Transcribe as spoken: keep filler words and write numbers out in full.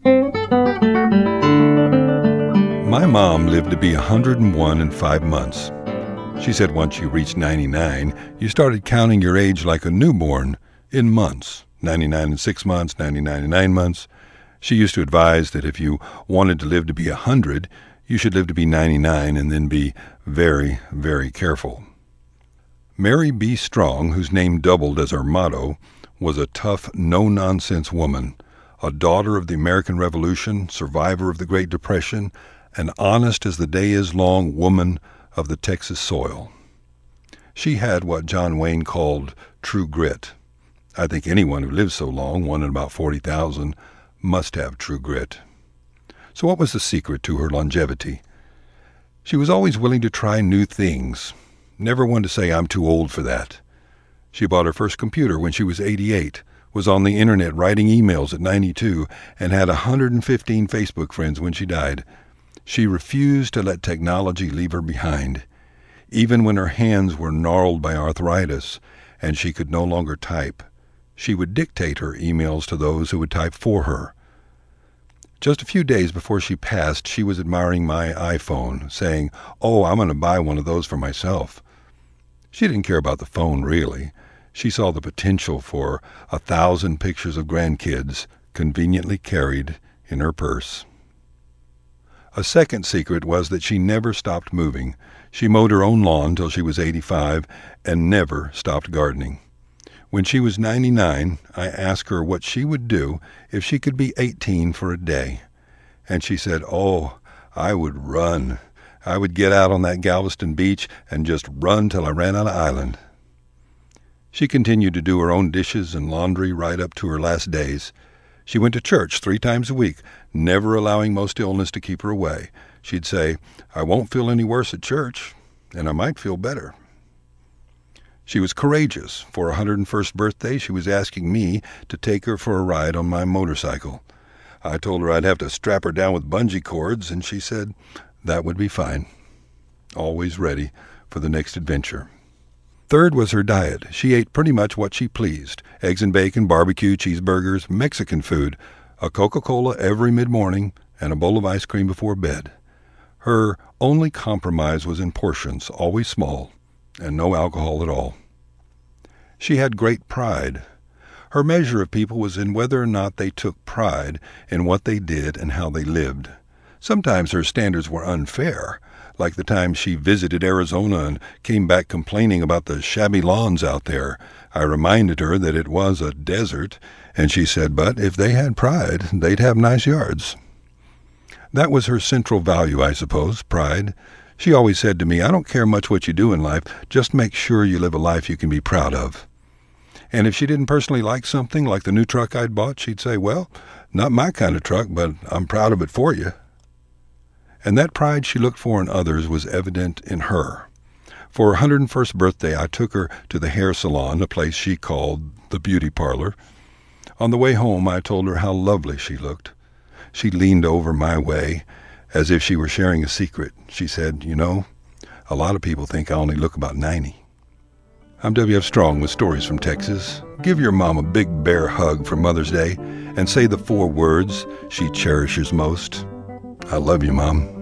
My mom lived to be one hundred one in five months. She said once you reached ninety-nine, you started counting your age like a newborn in months, ninety-nine and six months, ninety-nine and nine months. She used to advise that if you wanted to live to be one hundred, you should live to be ninety-nine and then be very, very careful. Mary B. Strong, whose name doubled as her motto, was a tough, no-nonsense woman, a daughter of the American Revolution, survivor of the Great Depression, an honest as the day is long woman of the Texas soil. She had what John Wayne called true grit. I think anyone who lives so long, one in about forty thousand, must have true grit. So what was the secret to her longevity? She was always willing to try new things, never one to say, I'm too old for that. She bought her first computer when she was eighty-eight, was on the internet writing emails at ninety-two, and had one hundred fifteen Facebook friends when she died. She refused to let technology leave her behind. Even when her hands were gnarled by arthritis and she could no longer type, she would dictate her emails to those who would type for her. Just a few days before she passed, she was admiring my iPhone, saying, "Oh, I'm going to buy one of those for myself." She didn't care about the phone, really. She saw the potential for a thousand pictures of grandkids conveniently carried in her purse. A second secret was that she never stopped moving. She mowed her own lawn till she was eighty-five and never stopped gardening. When she was ninety-nine, I asked her what she would do if she could be eighteen for a day. And she said, "Oh, I would run. I would get out on that Galveston beach and just run till I ran out of island." She continued to do her own dishes and laundry right up to her last days. She went to church three times a week, never allowing most illness to keep her away. She'd say, "I won't feel any worse at church, and I might feel better." She was courageous. For her one hundred first birthday, she was asking me to take her for a ride on my motorcycle. I told her I'd have to strap her down with bungee cords, and she said that would be fine. Always ready for the next adventure. Third was her diet. She ate pretty much what she pleased. Eggs and bacon, barbecue, cheeseburgers, Mexican food, a Coca-Cola every mid-morning, and a bowl of ice cream before bed. Her only compromise was in portions, always small, and no alcohol at all. She had great pride. Her measure of people was in whether or not they took pride in what they did and how they lived. Sometimes her standards were unfair, like the time she visited Arizona and came back complaining about the shabby lawns out there. I reminded her that it was a desert, and she said, but if they had pride, they'd have nice yards. That was her central value, I suppose, pride. She always said to me, "I don't care much what you do in life, just make sure you live a life you can be proud of." And if she didn't personally like something, like the new truck I'd bought, she'd say, "Well, not my kind of truck, but I'm proud of it for you." And that pride she looked for in others was evident in her. For her one hundred first birthday, I took her to the hair salon, a place she called the beauty parlor. On the way home, I told her how lovely she looked. She leaned over my way as if she were sharing a secret. She said, "You know, a lot of people think I only look about ninety. I'm W F Strong with Stories from Texas. Give your mom a big bear hug for Mother's Day and say the four words she cherishes most. I love you, Mom.